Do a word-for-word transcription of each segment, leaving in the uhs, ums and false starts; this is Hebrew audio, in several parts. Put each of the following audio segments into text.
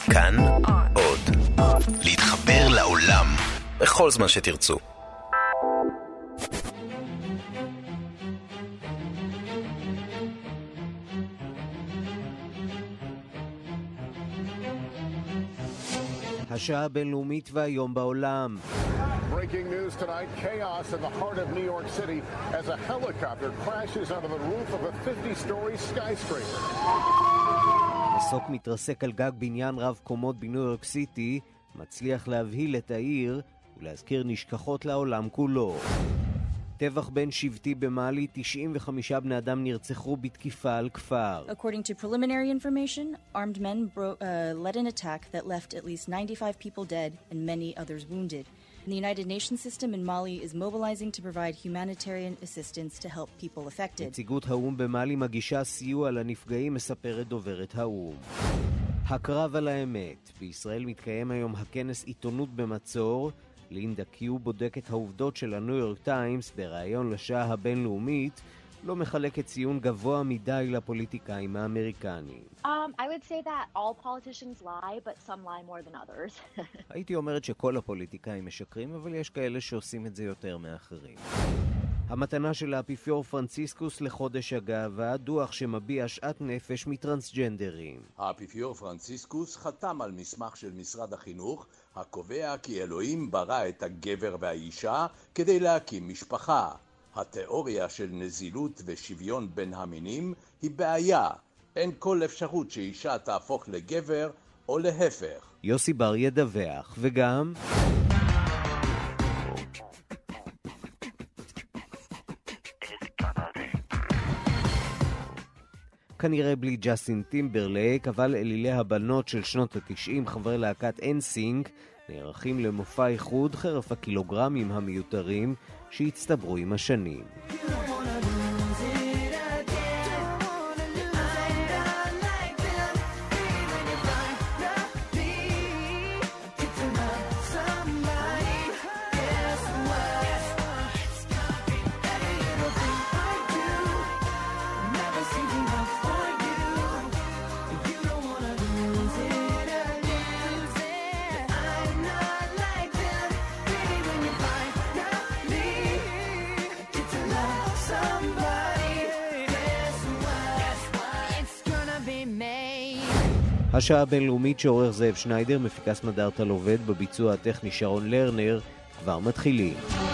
כאן עוד. להתחבר לעולם בכל זמן שתרצו. השעה הבינלאומית והיום בעולם. Breaking news tonight, chaos in the heart of New York City as a helicopter crashes onto the roof of a fifty-story skyscraper. מסוק מתרסק על גג בניין רב קומות בניו יורק סיטי, מצליח להבהיל את העיר ולהזכיר נשכחות לעולם כולו. טבח בין שבטי במאלי, תשעים וחמישה בני אדם נרצחו בתקיפה על כפר. According to preliminary information, armed men bro- uh, led an attack that left at least ninety-five people dead and many others wounded. And the United Nations system in Mali is mobilizing to provide humanitarian assistance to help people affected. נציגות האו"ם במאלי מגישה סיוע לנפגעים, מספרת דוברת האו"ם. הקרב על האמת. בישראל מתקיים היום הכנס עיתונות במצור. לינדה קיו בודקת העובדות של הניו יורק טיימס בראיון לשעה הבינלאומית, לא מחלקת ציון גבוה מדי לפוליטיקאים האמריקנים. Um, I would say that all politicians lie, but some lie more than others. הייתי אומרת שכל הפוליטיקאים משקרים, אבל יש כאלה שעושים את זה יותר מאחרים. המתנה של האפיפיור פרנציסקוס לחודש הגאווה, דוח שמביע שאט נפש מטרנסג'נדרים. האפיפיור פרנציסקוס חתם על מסמך של משרד החינוך, הקובע כי אלוהים ברא את הגבר והאישה כדי להקים משפחה. התיאוריה של נזילות ושוויון בין המינים היא בעיה. אין כל אפשרות שאישה תהפוך לגבר או להפך. יוסי בר ידווח, וגם... כנראה בלי ג'סטין טימברלייק, אבל אלילי הבנות של שנות ה-תשעים, חברי להקת אנסינק, נערכים למופע איחוד חרף הקילוגרמים המיותרים שהצטברו עם השנים. השעה הבינלאומית שעורך זאב שניידר, מפיקס מדארטל עובד, בביצוע הטכני שרון לרנר, כבר מתחילים.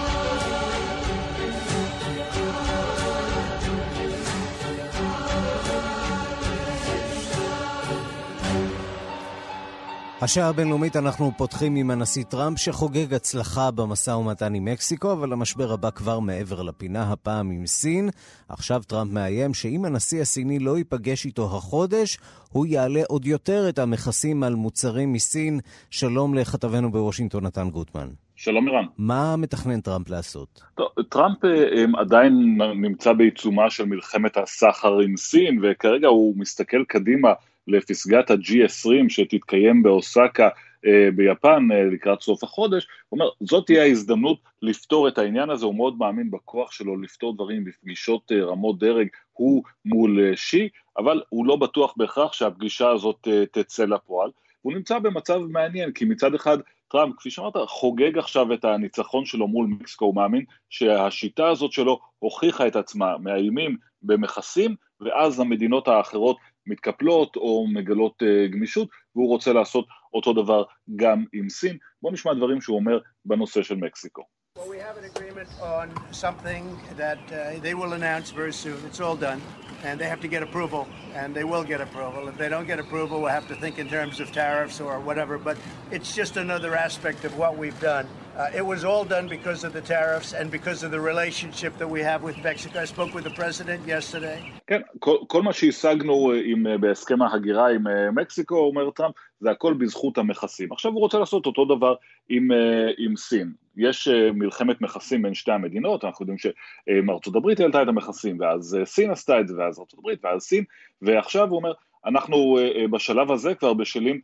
השעה הבינלאומית אנחנו פותחים עם הנשיא טראמפ שחוגג הצלחה במשא ומתן עם מקסיקו, אבל המשבר הבא כבר מעבר לפינה, הפעם עם סין. עכשיו טראמפ מאיים שאם הנשיא הסיני לא ייפגש איתו החודש, הוא יעלה עוד יותר את המכסים על מוצרים מסין. שלום לכתבנו בוושינגטון נתן גוטמן. שלום מירן. מה מתכנן טראמפ לעשות? טוב, טראמפ עדיין נמצא בעיצומה של מלחמת הסחר עם סין, וכרגע הוא מסתכל קדימה לפסגת ה-ג'י עשרים שתתקיים באוסקה אה, ביפן אה, לקראת סוף החודש. הוא אומר, זאת תהיה ההזדמנות לפתור את העניין הזה, הוא מאוד מאמין בכוח שלו לפתור דברים בפגישות אה, רמות דרג, הוא מול אה, שי, אבל הוא לא בטוח בהכרח שהפגישה הזאת אה, תצא לפועל. הוא נמצא במצב מעניין, כי מצד אחד טראמפ, כפי שאמרת, חוגג עכשיו את הניצחון שלו מול מקסיקו, הוא מאמין שהשיטה הזאת שלו הוכיחה את עצמה, מאיימים במכסים, ואז המדינות האחרות מתקפלות או מגלות uh, גמישות, והוא רוצה לעשות אותו דבר גם עם סין. בואו נשמע דברים שהוא אומר בנושא של מקסיקו. Well, we have an agreement on something that uh, they will announce very soon. It's all done, and they have to get approval, and they will get approval. If they don't get approval, we'll have to think in terms of tariffs or whatever, but it's just another aspect of what we've done. Uh, it was all done because of the tariffs and because of the relationship that we have with Mexico. I spoke with the president yesterday. כן, כל, כל מה שהשגנו עם, בהסכם ההגירה עם מקסיקו, אומר טראמפ, זה הכל בזכות המכסים. עכשיו הוא רוצה לעשות אותו דבר עם, עם סין. יש מלחמת מכסים בין שתי המדינות, אנחנו יודעים שארצות הברית העלתה את המכסים, ואז סין עשתה את זה, ואז ארצות הברית, ואז סין, ועכשיו הוא אומר, אנחנו בשלב הזה כבר בשלים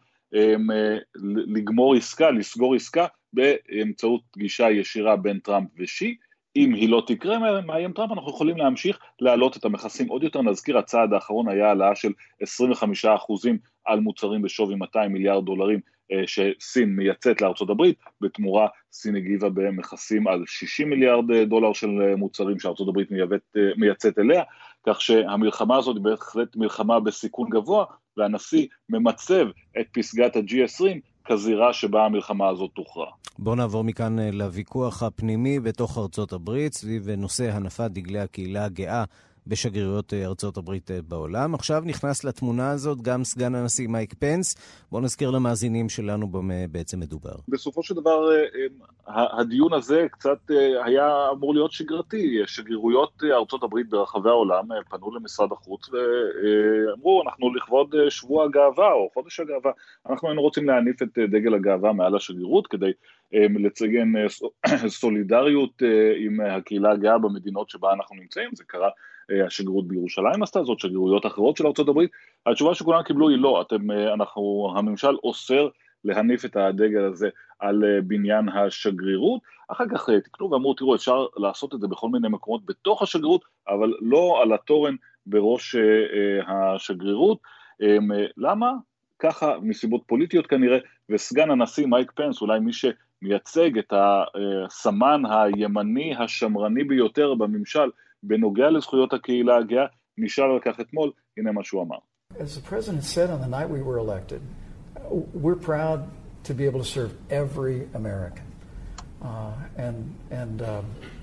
לגמור עסקה, לסגור עסקה, באמצעות פגישה ישירה בין טראמפ ושי. אם היא לא תקרה מאיים טראמפ, אנחנו יכולים להמשיך להעלות את המכסים עוד יותר. נזכיר, הצעד האחרון היה העלאה של עשרים וחמישה אחוז על מוצרים בשווי מאתיים מיליארד דולרים שסין מייצאת לארצות הברית, בתמורה סין הגיבה במכסים על שישים מיליארד דולר של מוצרים שארצות הברית מייצאת אליה, כך שהמלחמה הזאת היא בהחלט מלחמה בסיכון גבוה, והנשיא ממצב את פסגת ה-ג'י עשרים כזירה שבה המלחמה הזאת תוכרע. בואו נעבור מכאן לוויכוח הפנימי בתוך ארצות הברית, סביב נושא הנפת דגלי הקהילה הגאה בשגרירויות ארצות הברית בעולם. עכשיו נכנס לתמונה הזאת גם סגן הנשיא מייק פנס. בואו נזכיר למאזינים שלנו במה בעצם מדובר. בסופו של דבר, הדיון הזה קצת היה אמור להיות שגרתי. שגרירויות ארצות הברית ברחבי העולם פנו למשרד החוץ ואמרו, אנחנו לכבוד שבוע הגאווה או חודש הגאווה, אנחנו היינו רוצים להניף את דגל הגאווה מעל השגרירות כדי לציין סולידריות עם הקהילה הגאה במדינות שבה אנחנו נמצאים. זה קרה, השגרירות בירושלים עשתה זאת, שגרירויות אחרות של ארצות הברית. התשובה שכולם קיבלו היא לא, אתם, אנחנו, הממשל אוסר להניף את הדגל הזה על בניין השגרירות. אחר כך תקנו ואמרו, תראו, אפשר לעשות את זה בכל מיני מקומות בתוך השגרירות, אבל לא על התורן בראש השגרירות. למה? ככה מסיבות פוליטיות כנראה, וסגן הנשיא מייק פנס, אולי מי שמייצג את הסמן הימני השמרני ביותר בממשל, בנוגע לזכויות הקהילה הגאה, נשאל על כך אתמול, הנה מה שהוא אמר. As the president said on the night we were elected, we're proud to be able to serve every American. Uh, and, and, uh,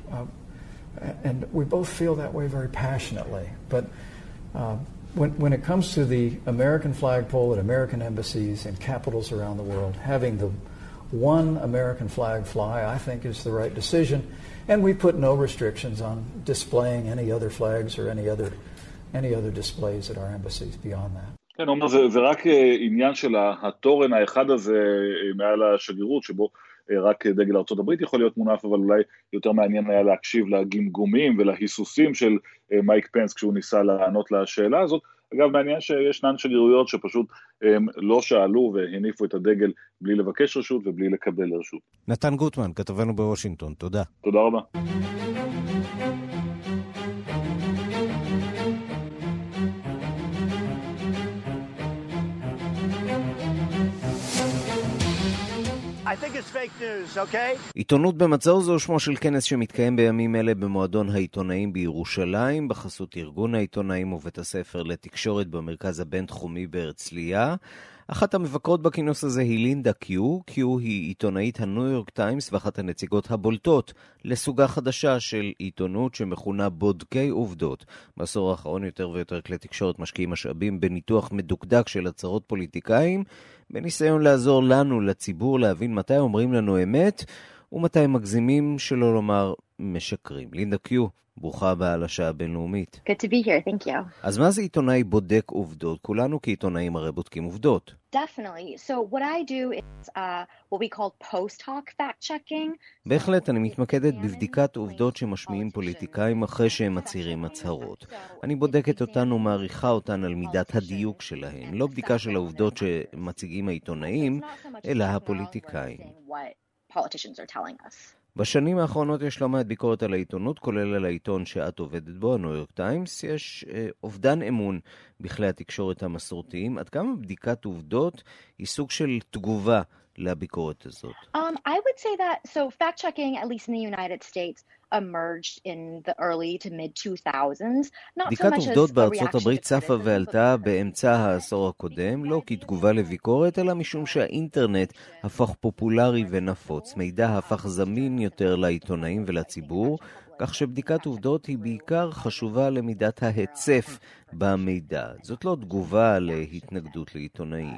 uh, and we both feel that way very passionately. But uh, when, when it comes to the American flagpole at American embassies and capitals around the world, having the one American flag fly, I think is the right decision. And we put no restrictions on displaying any other flags or any other, any other displays at our embassies beyond that. כן, אומר, זה, זה רק עניין של התורן האחד הזה מעל השגרירות, שבו רק דגל ארצות הברית יכול להיות מונף, אבל אולי יותר מעניין היה להקשיב לגמגומים ולהיסוסים של מייק פנס כשהוא ניסה לענות לשאלה הזאת. אגב, מעניין שישנן שגרירויות שפשוט הם, לא שאלו והניפו את הדגל בלי לבקש רשות ובלי לקבל רשות. נתן גוטמן, כתבנו בוושינגטון, תודה. תודה רבה. I think it's fake news, okay? עיתונות במצור זו שמו של כנס שמתקיים בימים אלה במועדון העיתונאים בירושלים, בחסות ארגון העיתונאים ובית הספר לתקשורת במרכז הבינתחומי בהרצליה. אחת המבקרות בכינוס הזה היא לינדה קיו. קיו היא עיתונאית הניו יורק טיימס ואחת הנציגות הבולטות לסוגה חדשה של עיתונות שמכונה בודקי עובדות. בעשור האחרון יותר ויותר כלי תקשורת משקיעים משאבים בניתוח מדוקדק של הצהרות פוליטיקאים, בניסיון לעזור לנו, לציבור, להבין מתי אומרים לנו אמת ומתי הם מגזימים, שלא לומר משקרים. לינדה קיו, ברוכה הבאה לשעה הבינלאומית. Good to be here, thank you. אז מה זה עיתונאי בודק עובדות? כולנו כעיתונאים הרי בודקים עובדות. Definitely. So what I do is uh, what we call post-hoc fact-checking. בהחלט, אני מתמקדת בבדיקת עובדות שמשמיעים פוליטיקאים אחרי שהם מצהירים הצהרות. אני בודקת אותן ומעריכה אותן על מידת הדיוק שלהן. לא בדיקה של העובדות שמציגים העיתונאים, אלא הפוליטיקאים. Politicians are telling us. בשנים האחרונות יש לא מעט ביקורת על העיתונות, כולל על העיתון שאת עובדת בו, הניו יורק טיימס. יש אה, אובדן אמון בכלי התקשורת המסורתיים. עד כמה בדיקת עובדות היא סוג של תגובה לביקורת הזאת? Um, I would say that, so fact-checking, at least in the United States, emerged in the early to mid two thousands. בדיקת עובדות בארצות הברית צפה ועלתה באמצע העשור הקודם, לא כתגובה לביקורת, אלא משום שהאינטרנט הפך פופולרי ונפוץ. מידע הפך זמין יותר לעיתונאים ולציבור, כך שבדיקת עובדות היא בעיקר חשובה למידת ההצף במידע. זאת לא תגובה להתנגדות לעיתונאים.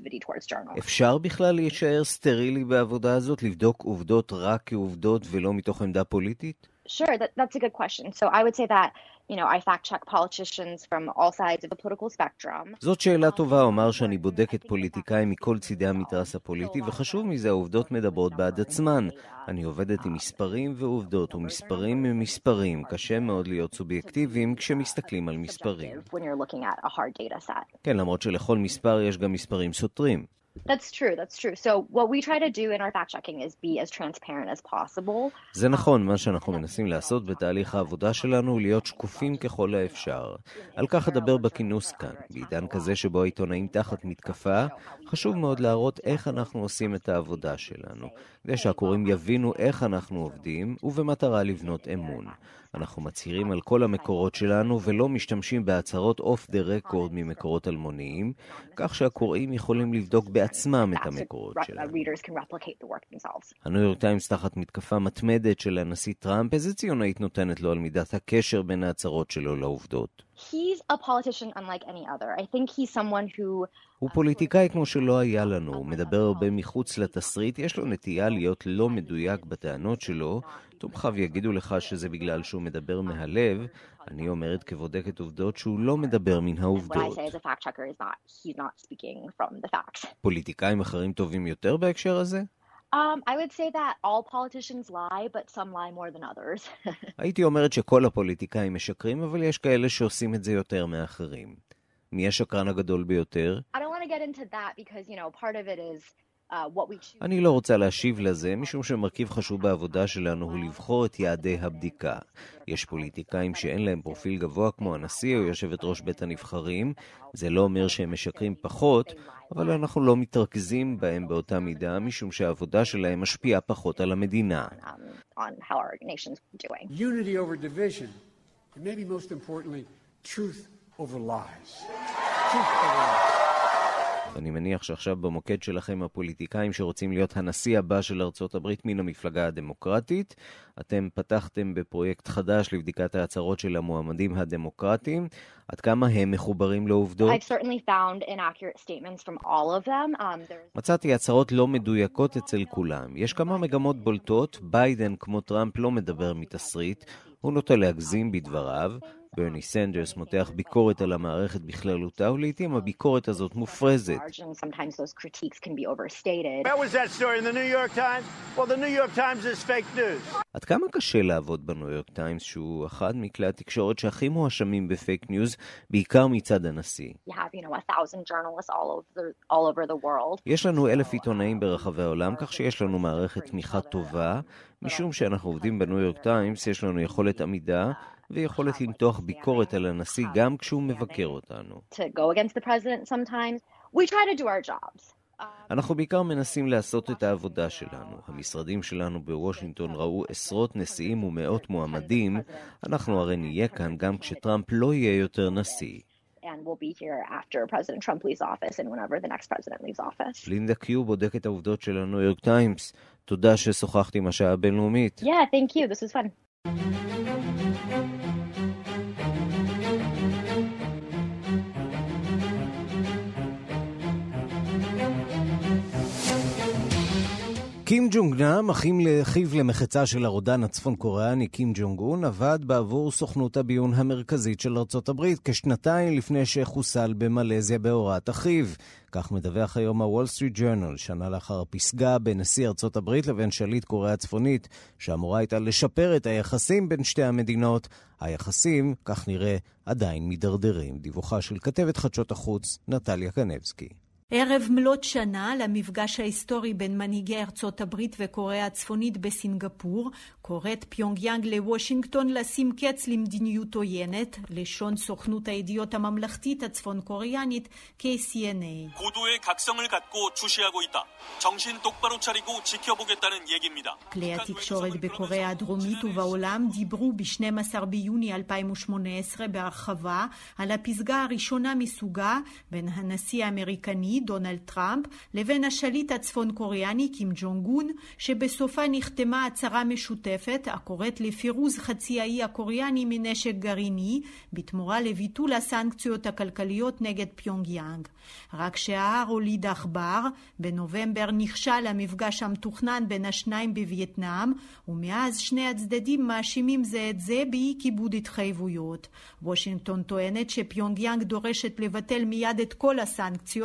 אפשר בכלל להישאר סטרילי בעבודה הזאת, לבדוק עובדות רק כעובדות ולא מתוך עמדה פוליטית? Sure, that, that's a good question. So I would say that, you know, I fact-check politicians from all sides of the political spectrum. זאת שאלה טובה, אומר שאני בודקת פוליטיקאים מכל צידי המתרס הפוליטי, וחשוב מזה, העובדות מדברות בעד עצמן. אני עובדת עם מספרים ועובדות, ומספרים הם מספרים. קשה מאוד להיות סובייקטיביים כשמסתכלים על מספרים. כן, למרות שלכל מספר יש גם מספרים סותרים. That's true, that's true. So what we try to do in our fact checking is be as transparent as possible. זה נכון, מה שאנחנו מנסים לעשות בתהליך העבודה שלנו הוא להיות שקופים ככל האפשר. על כך אדבר בכינוס כאן. בעידן כזה שבו העיתונאים תחת מתקפה, חשוב מאוד להראות איך אנחנו עושים את העבודה שלנו, כדי שהקוראים יבינו איך אנחנו עובדים ובמטרה לבנות אמון. אנחנו מצהירים על כל המקורות שלנו ולא משתמשים בהצהרות אוף דה רקורד ממקורות אלמוניים, כך שהקוראים יכולים לבדוק בעצמם את המקורות שלנו. הניו יורק טיימס תחת מתקפה מתמדת של הנשיא טראמפ, איזה ציון היית נותנת לו על מידת הקשר בין ההצהרות שלו לעובדות? He's a politician unlike any other. I think he's someone who הוא פוליטיקאי כמו שלא היה לנו, הוא מדבר הרבה מחוץ לתסריט, יש לו נטייה להיות לא מדויק בטענות שלו, תומכיו יגידו לך שזה בגלל שהוא מדבר מהלב, אני אומרת כבודקת עובדות שהוא לא מדבר מן העובדות. פוליטיקאים אחרים טובים יותר בהקשר הזה? Um, I would say that all politicians lie, but some lie more than others. הייתי אומרת שכל הפוליטיקאים משקרים, אבל יש כאלה שעושים את זה יותר מאחרים. מי השקרן הגדול ביותר? I don't want to get into that because, you know, part of it is uh, what we choose. אני לא רוצה להשיב לזה, משום שמרכיב חשוב בעבודה שלנו הוא לבחור את יעדי הבדיקה. יש פוליטיקאים שאין להם פרופיל גבוה כמו הנשיא או יושבת ראש בית הנבחרים. זה לא אומר שהם משקרים פחות, אבל אנחנו לא מתרכזים בהם באותה מידה, משום שהעבודה שלהם משפיעה פחות על המדינה. Unity over division, and maybe most importantly, truth over lies. Truth over lies. אני מניח שעכשיו במוקד שלכם הפוליטיקאים שרוצים להיות הנשיא הבא של ארצות הברית מן המפלגה הדמוקרטית. אתם פתחתם בפרויקט חדש לבדיקת ההצהרות של המועמדים הדמוקרטיים. עד כמה הם מחוברים לעובדות? I've certainly found inaccurate statements from all of them. Um, מצאתי הצהרות לא מדויקות אצל כולם. יש כמה מגמות בולטות. ביידן כמו טראמפ לא מדבר מתסריט. הוא נוטה להגזים בדבריו. ברני סנדרס מותח ביקורת על המערכת בכללותה, ולעיתים הביקורת הזאת מופרזת. עד כמה קשה לעבוד בניו יורק טיימס, שהוא אחד מכלי התקשורת שהכי מואשמים בפייק ניוז, בעיקר מצד הנשיא? יש לנו אלף עיתונאים ברחבי העולם, כך שיש לנו מערכת תמיכה טובה. משום שאנחנו עובדים בניו יורק טיימס, יש לנו יכולת עמידה, ויכולת למתוח ביקורת על הנשיא גם כשהוא מבקר אותנו. אנחנו בעיקר מנסים לעשות את העבודה שלנו. המשרדים שלנו בוושינגטון ראו עשרות נשיאים ומאות מועמדים. אנחנו הרי נהיה כאן גם כשטראמפ לא יהיה יותר נשיא. לינדה קיו בודקת העובדות של הניו יורק טיימס. תודה ששוחחתי עם השעה הבינלאומית. Yeah, thank you. This was fun. קים ג'ונג נאם, אחיו למחצה של הרודן הצפון קוריאני קים ג'ונג און, עבד בעבור סוכנות הביון המרכזית של ארצות הברית כשנתיים לפני שחוסל במלזיה בהוראת אחיו. כך מדווח היום הוול סטריט ג'ורנל, שנה לאחר הפסגה בין נשיא ארצות הברית לבין שליט קוריאה הצפונית, שאמורה הייתה לשפר את היחסים בין שתי המדינות. היחסים, כך נראה, עדיין מדרדרים. דיווחה של כתבת חדשות החוץ, נטליה קנבסקי. ערב מלאת שנה למפגש ההיסטורי בין מנהיגי ארצות הברית וקוריאה הצפונית בסינגפור, קוראת פיונגיאנג לוושינגטון לשים קץ למדיניות עוינת, לשון סוכנות הידיעות הממלכתית הצפון קוריאנית K C N A. 고도의 각성을 갖고 주시하고 있다. 정신 똑바로 차리고 지켜보겠다는 얘기입니다. כלי התקשורת בקוריאה הדרומית ובעולם דיברו ב-שנים עשר ביוני אלפיים ושמונה עשרה בהרחבה על הפסגה הראשונה מסוגה בין הנשיא האמריקני דונלד טראמפ לבין השליט הצפון קוריאני קים ג'ונג און, שבסופה נחתמה הצהרה משותפת הקוראת לפירוז חצי האי הקוריאני מנשק גרעיני בתמורה לביטול הסנקציות הכלכליות נגד פיונגיאנג. רק שההר הוליד עכבר, בנובמבר נכשל המפגש המתוכנן בין השניים בווייטנאם, ומאז שני הצדדים מאשימים זה את זה באי כיבוד התחייבויות. וושינגטון טוענת שפיונגיאנג דורשת לבטל מיד את כל הסנקציות,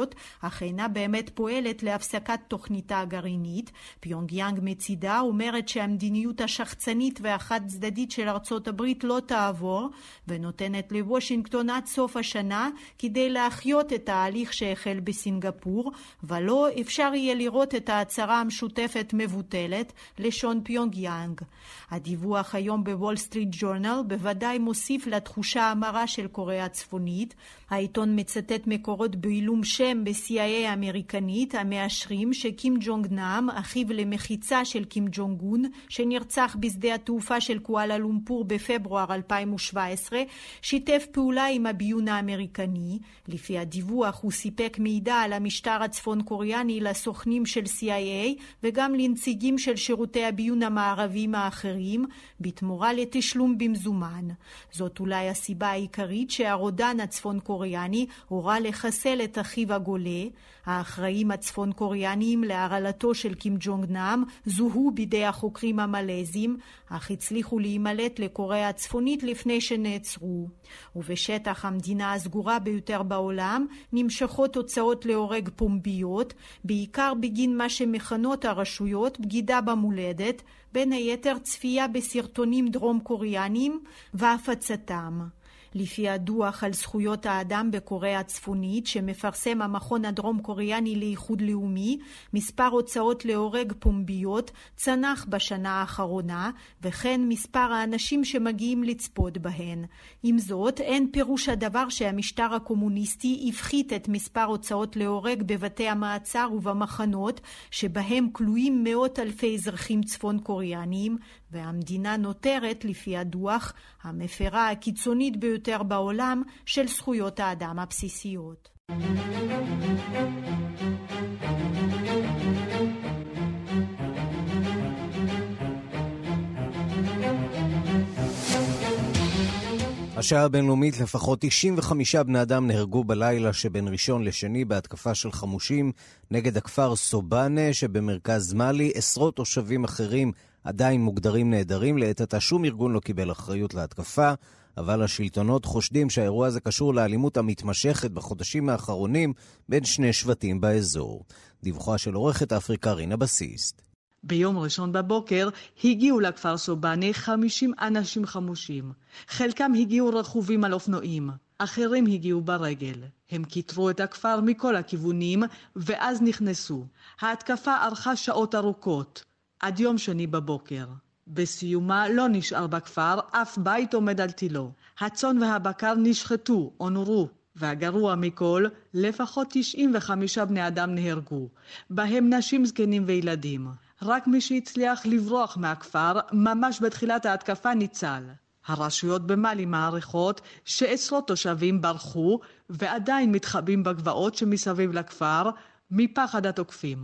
אך אינה באמת פועלת להפסקת תוכניתה הגרעינית. פיונגיאנג מצידה אומרת שהמדיניות השחצנית והחד צדדית של ארצות הברית לא תעבור, ונותנת לוושינגטון עד סוף השנה כדי להחיות את ההליך שהחל בסינגפור, ולא אפשר יהיה לראות את ההצהרה המשותפת מבוטלת, לשון פיונגיאנג. הדיווח היום בוול סטריט ג'ורנל בוודאי מוסיף לתחושה המרה של קוריאה הצפונית. העיתון מצטט מקורות בעילום שם ב-סי איי איי האמריקנית המאשרים שקים ג'ונג נאם, אחיו למחיצה של קים ג'ונג און, שנרצח בשדה התעופה של קואלה לומפור בפברואר אלפיים שבע עשרה, שיתף פעולה עם הביון האמריקני. לפי הדיווח הוא סיפק מידע על המשטר הצפון קוריאני לסוכנים של סי איי איי וגם לנציגים של שירותי הביון המערביים האחרים, בתמורה לתשלום במזומן. זאת אולי הסיבה העיקרית שהרודן הצפון קוריאני הורה לחסל את אחיו הגולה. האחראים הצפון קוריאניים להרעלתו של קים ג'ונג נאם זוהו בידי החוקרים המלזים, אך הצליחו להימלט לקוריאה הצפונית לפני שנעצרו. ובשטח המדינה הסגורה ביותר בעולם נמשכות תוצאות להורג פומביות, בעיקר בגין מה שמכנות הרשויות בגידה במולדת, בין היתר צפייה בסרטונים דרום קוריאנים והפצתם. לפי הדוח על זכויות האדם בקוריאה הצפונית שמפרסם המכון הדרום קוריאני לאיחוד לאומי, מספר הוצאות להורג פומביות צנח בשנה האחרונה, וכן מספר האנשים שמגיעים לצפות בהן. עם זאת, אין פירוש הדבר שהמשטר הקומוניסטי הפחית את מספר הוצאות להורג בבתי המעצר ובמחנות, שבהם כלואים מאות אלפי אזרחים צפון קוריאניים, והמדינה נותרת, לפי הדוח, המפרה הקיצונית ביותר בעולם של זכויות האדם הבסיסיות. השעה הבינלאומית, לפחות תשעים וחמישה בני אדם נהרגו בלילה שבין ראשון לשני בהתקפה של חמושים נגד הכפר סובאנה שבמרכז מאלי. עשרות תושבים אחרים עדיין מוגדרים נהדרים. לעת עתה שום ארגון לא קיבל אחריות להתקפה, אבל השלטונות חושדים שהאירוע הזה קשור לאלימות המתמשכת בחודשים האחרונים בין שני שבטים באזור. דיווחה של עורכת אפריקה רינה בסיסט. ביום ראשון בבוקר הגיעו לכפר סובאנה חמישים אנשים חמושים. חלקם הגיעו רכובים על אופנועים, אחרים הגיעו ברגל. הם כיתרו את הכפר מכל הכיוונים ואז נכנסו. ההתקפה ארכה שעות ארוכות, עד יום שני בבוקר. בסיומה לא נשאר בכפר אף בית עומד על תילו. הצאן והבקר נשחטו או נורו. והגרוע מכל, לפחות תשעים וחמישה בני אדם נהרגו, בהם נשים, זקנים וילדים. רק מי שהצליח לברוח מהכפר ממש בתחילת ההתקפה ניצל. הרשויות במאלי מעריכות שעשרות תושבים ברחו ועדיין מתחבאים בגבעות שמסביב לכפר מפחד התוקפים.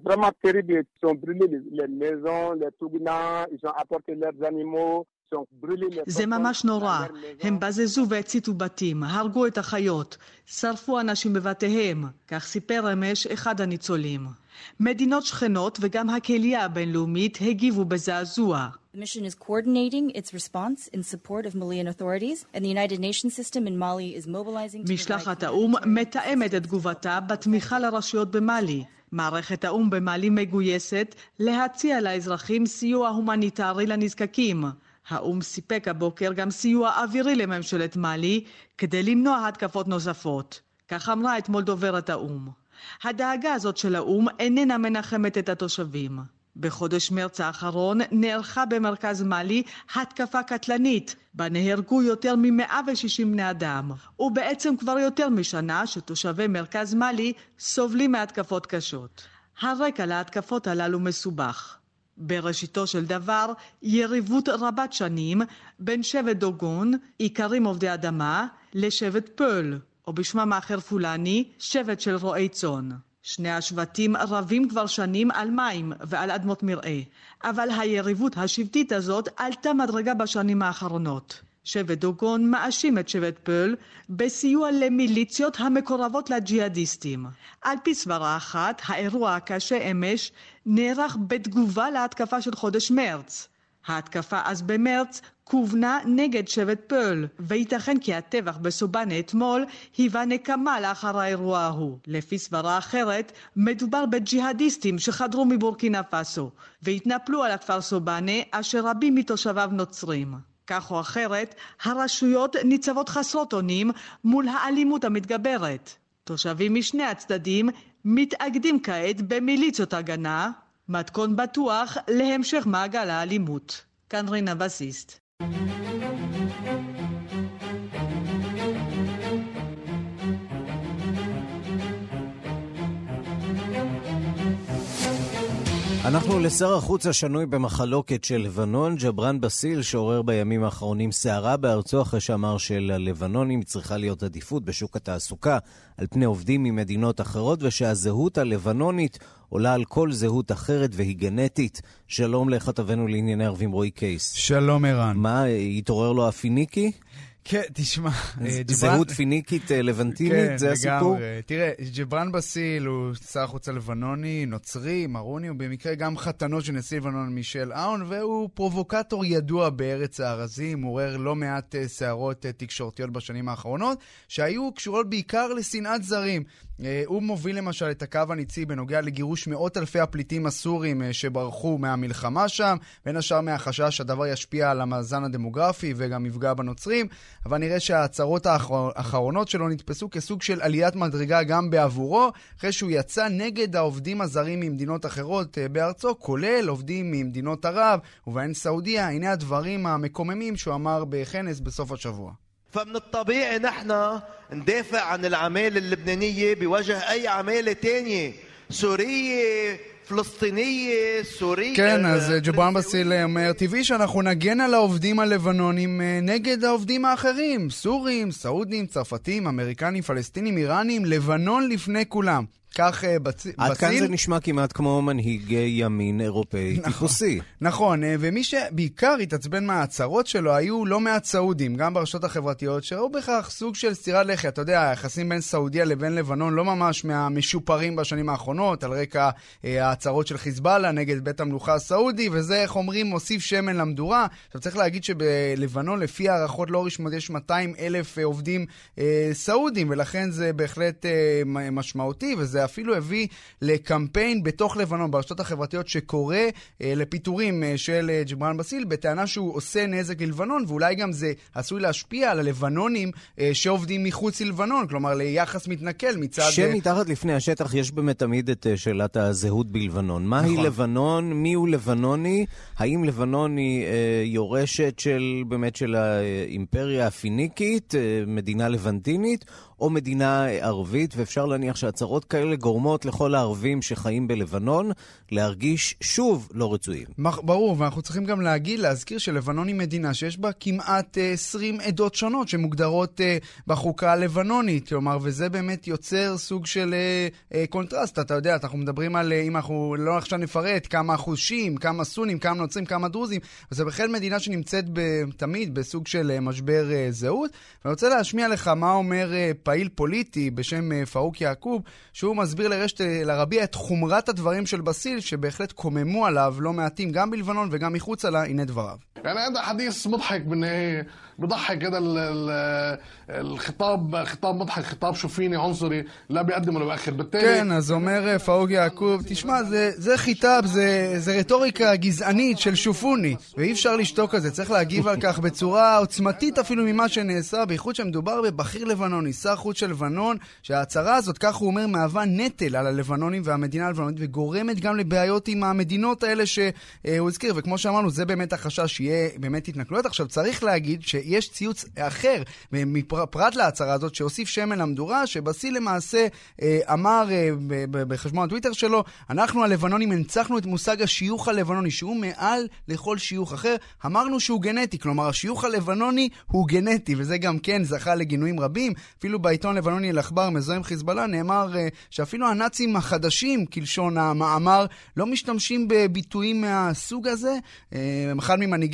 זה ממש נורא. הם בזזו והציתו בתים, הרגו את החיות, שרפו אנשים בבתיהם, כך סיפר אמש אחד הניצולים. מדינות שכנות וגם הקהילה הבינלאומית הגיבו בזעזוע. The mission is coordinating its response in support of Malian authorities, and the United Nations system in Mali is mobilizing... משלחת האום מתאמת את תגובתה בתמיכה לרשויות במאלי. מערכת האום במאלי מגויסת להציע לאזרחים סיוע הומניטרי לנזקקים. האום סיפק הבוקר גם סיוע אווירי לממשלת מאלי כדי למנוע התקפות נוספות. כך אמרה אתמול דוברת האום. הדאגה הזאת של האום איננה מנחמת את התושבים. בחודש מרץ האחרון נערכה במרכז מאלי התקפה קטלנית, בה נהרגו יותר מ-מאה ושישים בני אדם, ובעצם כבר יותר משנה שתושבי מרכז מאלי סובלים מהתקפות קשות. הרקע להתקפות הללו מסובך. בראשיתו של דבר יריבות רבת שנים בין שבט דוגון, עיקרים עובדי אדמה, לשבט פול, או בשמם האחר פולני, שבט של רועי צאן. שני השבטים רבים כבר שנים על מים ועל אדמות מרעה, אבל היריבות השבטית הזאת עלתה מדרגה בשנים האחרונות. שבט דוגון מאשים את שבט פול בסיוע למיליציות המקורבות לג'יהאדיסטים. על פי סברה אחת, האירוע הקשה אמש נערך בתגובה להתקפה של חודש מרץ. ההתקפה אז במרץ כוונה נגד שבט פול, וייתכן כי הטבח בסובאנה אתמול היווה נקמה לאחר האירוע ההוא. לפי סברה אחרת, מדובר בג'יהאדיסטים שחדרו מבורקינה פאסו, והתנפלו על הכפר סובאנה אשר רבים מתושביו נוצרים. כך או אחרת, הרשויות ניצבות חסרות אונים מול האלימות המתגברת. תושבים משני הצדדים מתאגדים כעת במיליציות הגנה, מתכון בטוח להמשך מעגל האלימות. כאן רינה בסיסט. אנחנו לשר החוץ השנוי במחלוקת של לבנון, ג'ברן בסיל, שעורר בימים האחרונים סערה בארצו אחרי שאמר שללבנונים צריכה להיות עדיפות בשוק התעסוקה על פני עובדים ממדינות אחרות, ושהזהות הלבנונית עולה על כל זהות אחרת והיא גנטית. שלום לכתבנו לענייני ערבים רועי קייס. שלום ערן. מה, התעורר לו הפיניקי? כן, תשמע. זהות פיניקית לבנטינית, זה הסיפור? תראה, ג'ברן בסיל הוא שר החוץ הלבנוני, נוצרי, מרוני, הוא במקרה גם חתנו של נשיא לבנון מישל און, והוא פרובוקטור ידוע בארץ הארזים, הוא עורר לא מעט סערות תקשורתיות בשנים האחרונות, שהיו קשורות בעיקר לשנאת זרים. הוא מוביל למשל את הקו הניצי בנוגע לגירוש מאות אלפי הפליטים הסורים שברחו מהמלחמה שם, בין השאר מהחשש שהדבר ישפיע על המאזן הדמוגרפי וגם יפגע בנוצרים, אבל נראה שההצהרות האחרונות שלו נתפסו כסוג של עליית מדרגה גם בעבורו, אחרי שהוא יצא נגד העובדים הזרים ממדינות אחרות בארצו, כולל עובדים ממדינות ערב ובהן סעודיה. הנה הדברים המקוממים שהוא אמר בכנס בסוף השבוע. فمن الطبيعي نحن ندافع عن العمالة اللبنانية بوجه أي عمالة تانية سورية פלסטיניה, סורי... כן, אז ג'ברן בסיל אומר, טבעי שאנחנו נגן על העובדים הלבנונים נגד העובדים האחרים, סורים, סעודים, צרפתים, אמריקנים, פלסטינים, איראנים, לבנון לפני כולם. כך בסיל... עד כאן זה נשמע כמעט כמו מנהיג ימין אירופאי טיפוסי. נכון, ומי שבעיקר התעצבן מההצהרות שלו היו לא מעט סעודים, גם ברשתות החברתיות, שראו בכך סוג של סתירת לחי. אתה יודע, היחסים בין סעודיה לבין לבנון לא ממש מהמשופרים בשנים האחרונות, על רקע ההצהרות של חיזבאללה נגד בית המלוכה הסעודי, וזה, איך אומרים, מוסיף שמן למדורה. עכשיו צריך להגיד שבלבנון, לפי הערכות לא רשמיות, יש מאתיים אלף עובדים סעודים, ולכן זה בהחלט משמעותי, וזה אפילו הביא לקמפיין בתוך לבנון, ברשתות החברתיות, שקורא אה, לפיטורים אה, של אה, ג'ברן בסיל, בטענה שהוא עושה נזק ללבנון, ואולי גם זה עשוי להשפיע על הלבנונים אה, שעובדים מחוץ ללבנון, כלומר ליחס מתנכל מצד... שמתחת לפני השטח יש באמת תמיד את אה, שאלת הזהות בלבנון. מהי נכון. לבנון? מי הוא לבנוני? האם לבנון היא אה, יורשת של, באמת של האימפריה הפיניקית, אה, מדינה לבנטינית, או מדינה ערבית, ואפשר להניח שהצהרות כאלה גורמות לכל הערבים שחיים בלבנון להרגיש שוב לא רצויים. ברור, ואנחנו צריכים גם להגיד, להזכיר שלבנון היא מדינה שיש בה כמעט עשרים עדות שונות שמוגדרות בחוקה הלבנונית, כלומר, וזה באמת יוצר סוג של קונטרסט. אתה יודע, אנחנו מדברים על, אם אנחנו לא עכשיו נפרט, כמה אחושים, כמה סונים, כמה נוצרים, כמה דרוזים, וזה בכלל מדינה שנמצאת תמיד בסוג של משבר זהות. ואני רוצה להשמיע לך מה אומר פעיל פוליטי בשם פארוק יעקוב, שהוא מסביר לרשת לרביע את חומרת הדברים של בסיל, שבהחלט קוממו עליו לא מעטים גם בלבנון וגם מחוץ לה. הנה דבריו. يعني هذا حديث مضحك بالنهاية بضحك هذا الخطاب خطاب مضحك خطاب شوفيني عنصري لا بيقدم ولا بأخر بالتالي כן, אז אומר פארוק יעקוב, תשמע, זה, זה חיטב, זה, זה רטוריקה גזענית של שופוני, ואי אפשר לשתוק על זה, צריך להגיב על כך בצורה עוצמתית אפילו ממה שנעשה, בייחוד שמדובר בבכיר לבנוני, שר חוץ של לבנון, שההצהרה הזאת, כך הוא אומר, מהווה נטל על הלבנונים והמדינה הלבנונית, וגורמת גם לבעיות עם המדינות האלה שהוא הזכיר, וכמו שאמרנו, זה באמת החשש שיהיה באמת התנכלויות. עכשיו צריך להגיד שיש ציוץ אחר מפרט להצהרה הזאת שהוסיף שמן למדורה, שבסיל למעשה אמר בחשבון הטוויטר שלו, אנחנו הלבנונים הנצחנו את מושג השיוך הלבנוני, שהוא מעל לכל שיוך אחר. אמרנו שהוא גנטי, כלומר השיוך הלבנוני הוא גנטי, וזה גם כן זכה לגינויים רבים. אפילו בעיתון לבנוני אל-אחבר מזוהם חיזבאללה נאמר שאפילו הנאצים החדשים, כלשון המאמר, לא משתמשים בביטויים מהסוג הזה. אחד ממנהיגי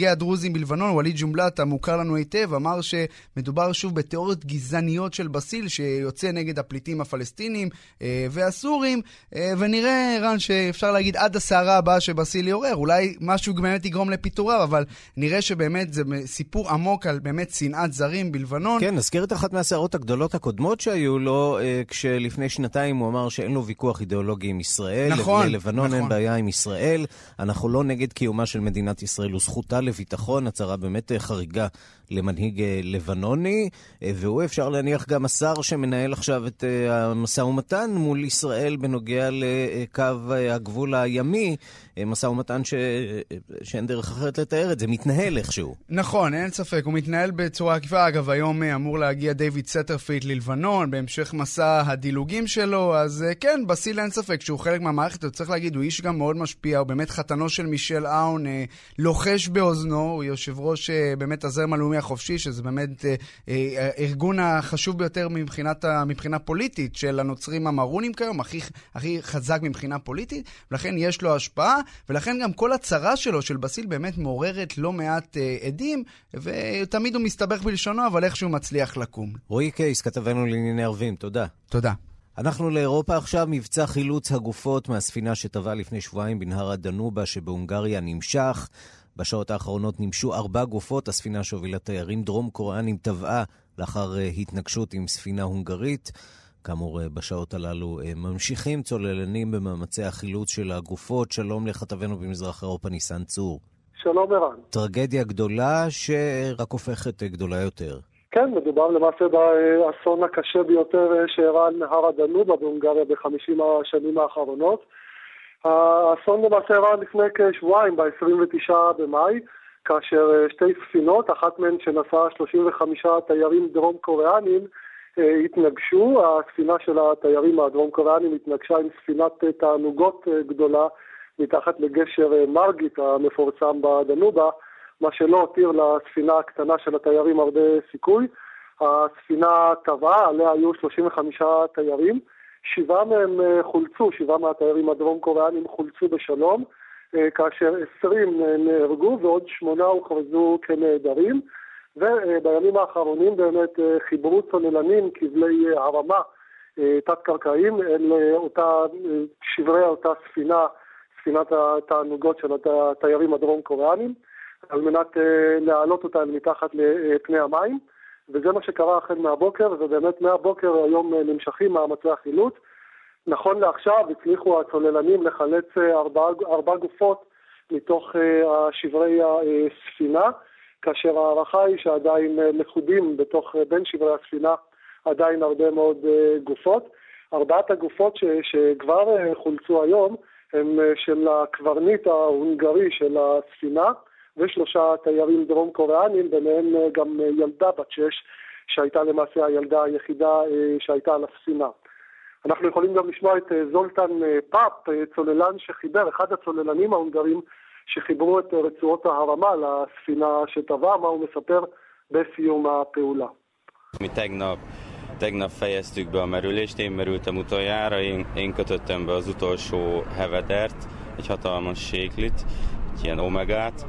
הדרוזים בלבנון, וליד ג'ומלט, המוכר לנו היטב, אמר שמדובר שוב בתיאוריות גזעניות של בסיל, שיוצא נגד הפליטים הפלסטינים והסורים, ונראה, רן, שאפשר להגיד עד הסערה הבאה שבסיל יעורר, אולי משהו באמת יגרום לפיטוריו, אבל נראה שבאמת זה סיפור עמוק על באמת שנאת זרים בלבנון. כן, נזכיר את אחת מהסערות הגדולות הקודמות שהיו לו, כשלפני שנתיים הוא אמר שאין לו ויכוח אידיאולוגי עם ישראל, נכון, לבנון נכון. אין בעיה עם ישראל, אנחנו לא נגד קיומה של מדינת ישראל וזכותה לביטחון, הצהרה באמת חריגה למנהיג לבנוני, והוא אפשר להניח גם השר שמנהל עכשיו את המשא ומתן מול ישראל בנוגע לקו הגבול הימי, משא ומתן ש... שאין דרך אחרת לתאר את זה, מתנהל איכשהו. נכון, אין ספק, הוא מתנהל בצורה עקיפה. אגב, היום אמור להגיע דיוויד סטרפילד ללבנון, בהמשך מסע הדילוגים שלו, אז כן, בסיל אין ספק שהוא חלק מהמערכת, הוא צריך להגיד, הוא איש גם מאוד משפיע, הוא באמת חתנו של מישל און, לוחש באוזנו, הוא יושב ראש באמת הזרם הלאומי החופשי, שזה באמת הארגון החשוב ביותר מבחינת, מבחינה פוליטית של הנוצרים המרונים כיום, הכי, הכי חזק מבחינה פוליטית, ולכן יש לו השפעה, ולכן גם כל הצרה שלו, של בסיל, באמת מעוררת לא מעט אה, עדים, ותמיד הוא מסתבך בלשונו, אבל איכשהו מצליח לקום. רועי קייס, כתבנו לענייני ערבים, תודה. תודה. אנחנו לאירופה עכשיו, מבצע חילוץ הגופות מהספינה שטבעה לפני שבועיים בנהר הדנובה שבהונגריה נמשך. בשעות האחרונות נמשו ארבע גופות, הספינה שהובילה תיירים דרום קוריאנים טבעה לאחר אה, התנגשות עם ספינה הונגרית. כאמור, בשעות הללו ממשיכים צוללנים במאמצי החילוץ של הגופות. שלום לכתבנו במזרח אירופה, ניסן צור. שלום ערן. טרגדיה גדולה שרק הופכת גדולה יותר. כן, מדובר למעשה באסון הקשה ביותר שאירע על נהר הדנובה בהונגריה בחמישים השנים האחרונות. האסון למעשה אירע לפני כשבועיים, ב-עשרים ותשעה במאי, כאשר שתי ספינות, אחת מהן שנשאה שלושים וחמישה תיירים דרום קוריאנים, התנגשו. הספינה של התיירים הדרום קוריאנים התנגשה עם ספינת תענוגות גדולה מתחת לגשר מרגיט המפורסם בדנובה, מה שלא הותיר לספינה הקטנה של התיירים הרבה סיכוי. הספינה טבעה, עליה היו שלושים וחמישה תיירים, שבעה מהם חולצו, שבעה מהתיירים הדרום קוריאנים חולצו בשלום, כאשר עשרים נהרגו ועוד שמונה הוכרזו כנעדרים. ובימים האחרונים באמת חיברו צוללנים כבלי הרמה תת-קרקעיים אל אותה שברי אותה ספינה, ספינת התענוגות של התיירים הדרום קוריאנים, על מנת להעלות אותה מתחת לפני המים, וזה מה שקרה החל מהבוקר, ובאמת מהבוקר היום נמשכים מאמצי החילוץ. נכון לעכשיו הצליחו הצוללנים לחלץ ארבע, ארבע גופות מתוך שברי הספינה, כאשר הערכה היא שעדיין לכודים בתוך בין שברי הספינה עדיין הרבה מאוד גופות. ארבעת הגופות ש, שכבר חולצו היום הם של הקברניט ההונגרי של הספינה ושלושה תיירים דרום קוריאנים, ביניהם גם ילדה בת שש שהייתה למעשה הילדה היחידה שהייתה על הספינה. אנחנו יכולים גם לשמוע את זולטן פאפ, צוללן שחיבר, אחד הצוללנים ההונגרים שחיברו את רצועות הרמה לספינה שטבעה, מה הוא מספר בסיום הפעולה. Tegnap, tegnap fejeztük be a merülést, én merültem utoljára, én, én kötöttem be az utolsó hevedert, egy hatalmas séklit, egy ilyen omegát.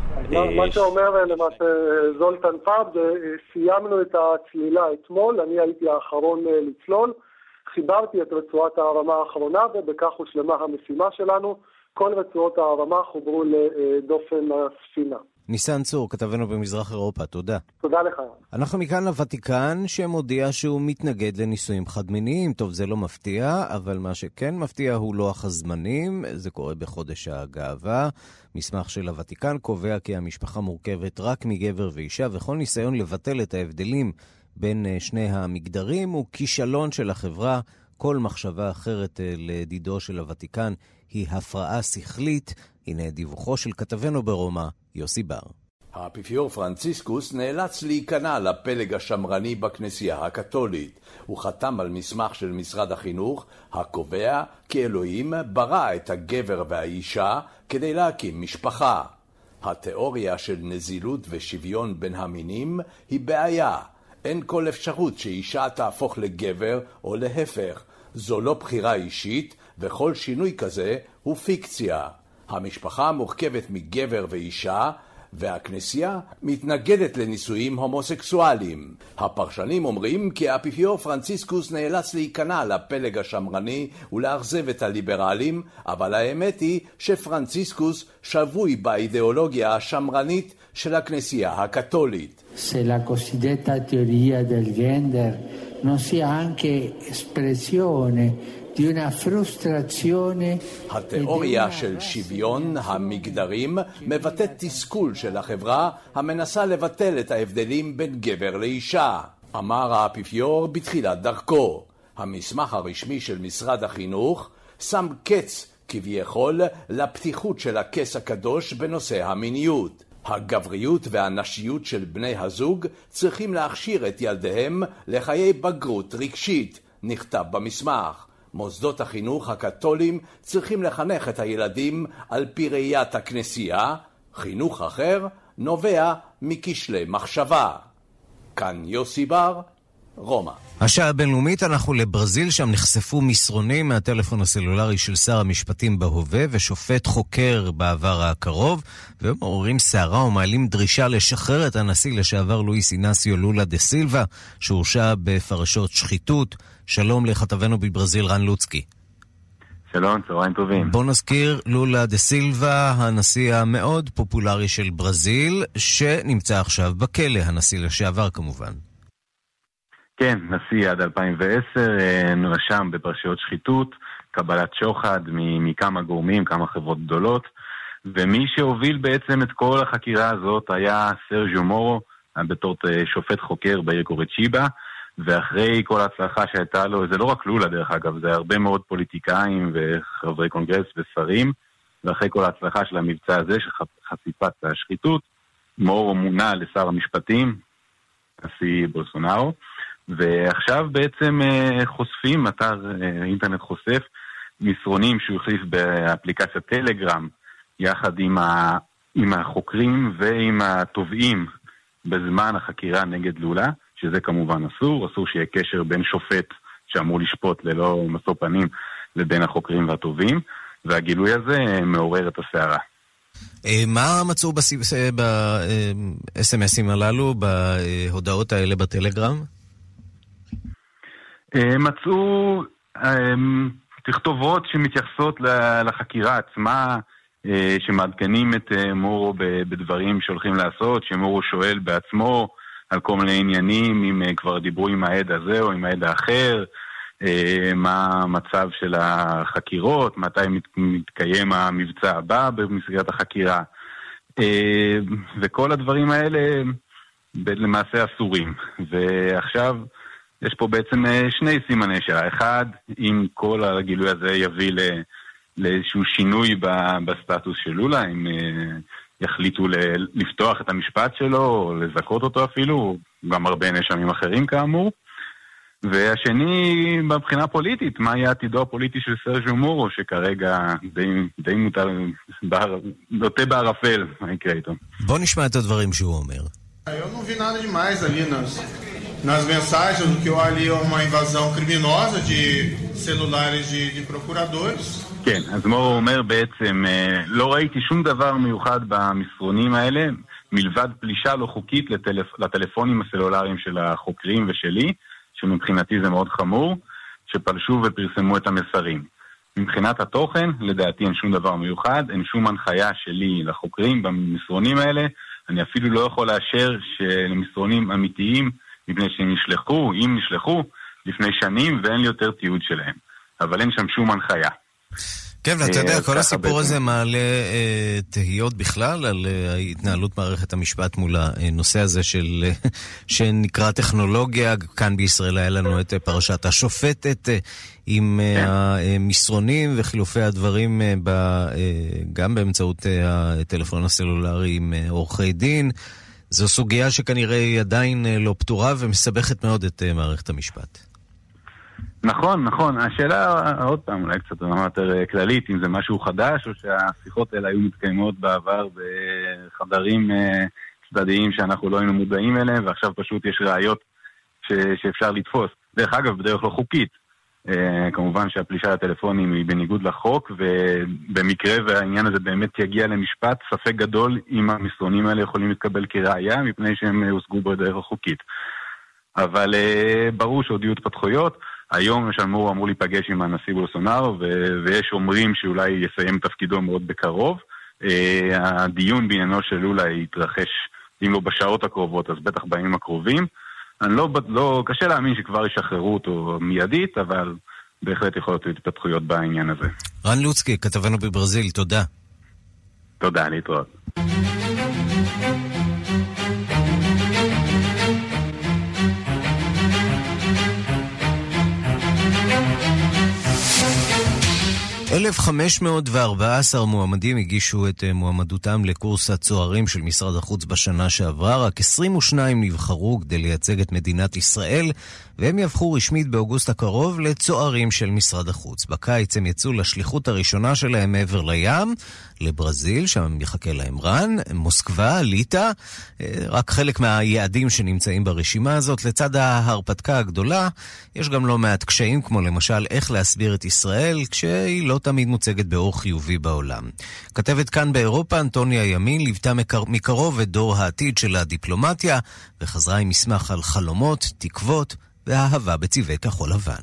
מה שאומר למעשה זולטן פאב, סיימנו את הצלילה אתמול, אני הייתי האחרון לצלול, חיברתי את רצועת הרמה האחרונה ובכך הושלמה המשימה שלנו. כל רצועות הרמה חוברו לדופן הספינה. ניסן צור, כתבנו במזרח אירופה, תודה. תודה לך. אנחנו מכאן לוותיקן שמודיע שהוא מתנגד לנישואים חד-מיניים. טוב, זה לא מפתיע, אבל מה שכן מפתיע הוא לוח הזמנים. זה קורה בחודש הגאווה. מסמך של הוותיקן קובע כי המשפחה מורכבת רק מגבר ואישה, וכל ניסיון לבטל את ההבדלים בין שני המגדרים הוא כישלון של החברה. כל מחשבה אחרת לדידו של הוותיקן היא הפרעה שכלית. הנה דיווחו של כתבנו ברומא, יוסי בר. האפיפיור פרנציסקוס נאלץ להיכנע לפלג השמרני בכנסייה הקתולית. הוא חתם על מסמך של משרד החינוך הקובע כי אלוהים ברא את הגבר והאישה כדי להקים משפחה. התיאוריה של נזילות ושוויון בין המינים היא בעיה. אין כל אפשרות שאישה תהפוך לגבר או להפך. זו לא בחירה אישית, וכל שינוי כזה הוא פיקציה. המשפחה מורכבת מגבר ואישה, והכנסייה מתנגדת לנישואים הומוסקסואליים. הפרשנים אומרים כי האפיפיור פרנציסקוס נאלץ להיכנע לפלג השמרני ולאכזב את הליברלים, אבל האמת היא שפרנציסקוס שבוי באידיאולוגיה השמרנית של הכנסייה הקתולית. Se la cosiddetta teoria del gender non sia anche espressione di una frustrazione. התיאוריה של שוויון המגדרים מבטאת תסכול של החברה המנסה לבטל את ההבדלים בין גבר לאישה, אמר האפיפיור בתחילת דרכו. המסמך הרשמי של משרד החינוך שם קץ כביכול לפתיחות של הכס הקדוש בנושא המיניות. הגבריות והנשיות של בני הזוג צריכים להכשיר את ילדיהם לחיי בגרות רגשית, נכתב במסמך. מוסדות החינוך הקתולים צריכים לחנך את הילדים על פי ראיית הכנסייה, חינוך אחר נובע מכשלי מחשבה. כאן יוסי בר, רומא. השעה הבינלאומית, אנחנו לברזיל, שם נחשפו מסרונים מהטלפון הסלולרי של שר המשפטים בהווה ושופט חוקר בעבר הקרוב, והם מעוררים סערה ומעלים דרישה לשחרר את הנשיא לשעבר לואיס אינאסיו לולה דה סילבה, שהורשע בפרשות שחיתות. שלום לכתבנו בברזיל רן לוצקי. שלום, צהריים טובים. בוא נזכיר, לולה דה סילבה, הנשיא המאוד פופולרי של ברזיל, שנמצא עכשיו בכלא, הנשיא לשעבר כמובן. כן, נשיא עד אלפיים ועשר, נרשם בפרשיות שחיתות, קבלת שוחד מכמה גורמים, כמה חברות גדולות, ומי שהוביל בעצם את כל החקירה הזאת היה סרג'יו מורו, בתור שופט חוקר בעיר קורטיבה, ואחרי כל ההצלחה שהייתה לו, זה לא רק לולה דרך אגב, זה הרבה מאוד פוליטיקאים וחברי קונגרס ושרים, ואחרי כל ההצלחה של המבצע הזה, של חשיפת השחיתות, מורו מונה לשר המשפטים, נשיא בולסונארו, ועכשיו בעצם חושפים, אתר אינטרנט חושף, מסרונים שהוא החליף באפליקציית טלגרם, יחד עם, ה, עם החוקרים ועם התובעים בזמן החקירה נגד לולה, שזה כמובן אסור, אסור שיהיה קשר בין שופט שאמור לשפוט ללא משוא פנים לבין החוקרים והתובעים, והגילוי הזה מעורר את הסערה. מה מצאו ב-אס אם אסים הללו, בהודעות האלה בטלגרם? מצאו תכתובות שמתייחסות לחקירה עצמה, שמעדכנים את מורו בדברים שהולכים לעשות, שמורו שואל בעצמו על כל מיני עניינים, אם כבר דיברו עם העד הזה או עם העד האחר, מה המצב של החקירות, מתי מתקיים המבצע הבא במסגרת החקירה, וכל הדברים האלה למעשה אסורים. ועכשיו יש פה בעצם שני סימני שאלה. אחד, אם כל הגילוי הזה יביא לאיזשהו שינוי בסטטוס של לולה, אם יחליטו לפתוח את המשפט שלו, או לזכות אותו אפילו, גם הרבה נאשמים אחרים כאמור. והשני, מבחינה פוליטית, מה יהיה עתידו הפוליטי של סרג'יו מורו, שכרגע די, די מוטל, נוטה בערפל, מה יקרה איתו. בוא נשמע את הדברים שהוא אומר. Eu não vi nada demais ali nas, nas mensagens, do que eu ali é uma invasão criminosa de celulares de, de procuradores. כן, אז מורו אומר בעצם, לא ראיתי שום דבר מיוחד במסרונים האלה, מלבד פלישה לא חוקית לטלפ... לטלפונים הסלולריים של החוקרים ושלי, שמבחינתי זה מאוד חמור, שפלשו ופרסמו את המסרים. מבחינת התוכן, לדעתי אין שום דבר מיוחד, אין שום הנחיה שלי לחוקרים במסרונים האלה, אני אפילו לא יכול לאשר שלמסרונים אמיתיים, מפני שהם נשלחו, אם נשלחו, לפני שנים, ואין לי יותר תיעוד שלהם. אבל אין שם שום הנחיה. כן, ואתה יודע, כל הסיפור הזה מעלה תהיות בכלל על התנהלות מערכת המשפט מול הנושא הזה של שנקרא טכנולוגיה. כאן בישראל היה לנו את פרשת השופטת עם המסרונים וחילופי הדברים גם באמצעות הטלפון הסלולרי עם עורכי דין. זו סוגיה שכנראה היא עדיין לא פתורה ומסבכת מאוד את מערכת המשפט. נכון, נכון. השאלה, עוד פעם, אולי קצת יותר כללית, אם זה משהו חדש, או שהשיחות האלה היו מתקיימות בעבר בחדרים צדדיים שאנחנו לא היינו מודעים אליהם, ועכשיו פשוט יש ראיות ש- שאפשר לתפוס. דרך אגב, בדרך לא חוקית. כמובן שהפלישה לטלפונים היא בניגוד לחוק, ובמקרה והעניין הזה באמת יגיע למשפט, ספק גדול אם המסרונים האלה יכולים להתקבל כראיה, מפני שהם הושגו בדרך החוקית. אבל ברור שעוד יהיו התפתחויות. היום שלמור אמור להיפגש עם הנשיא בולסונארו, ויש אומרים שאולי יסיים תפקידו מאוד בקרוב. הדיון בעניינו של לולה יתרחש, אם לא בשעות הקרובות, אז בטח בימים הקרובים. אני לא, לא, קשה להאמין שכבר ישחררו אותו מיידית, אבל בהחלט יכול להיות התפתחויות בעניין הזה. רן לוצקי, כתבנו בברזיל, תודה. תודה, להתראות. אלף וחמש מאות וארבע עשרה מועמדים הגישו את מועמדותם לקורס הצוערים של משרד החוץ בשנה שעברה. רק עשרים ושניים נבחרו כדי לייצג את מדינת ישראל, והם יהפכו רשמית באוגוסט הקרוב לצוערים של משרד החוץ. בקיץ הם יצאו לשליחות הראשונה שלהם מעבר לים, לברזיל, שם יחכה להם רן, מוסקבה, ליטא, רק חלק מהיעדים שנמצאים ברשימה הזאת. לצד ההרפתקה הגדולה, יש גם לא מעט קשיים, כמו למשל איך להסביר את ישראל, כשהיא לא תמיד מוצגת באור חיובי בעולם. כתבת כאן באירופה, אנטוניה ימין, ליוותה מקרוב את דור העתיד של הדיפלומטיה, וחזרה עם מסמך על חלומות, תקוות ואהבה בצבעי כחול לבן.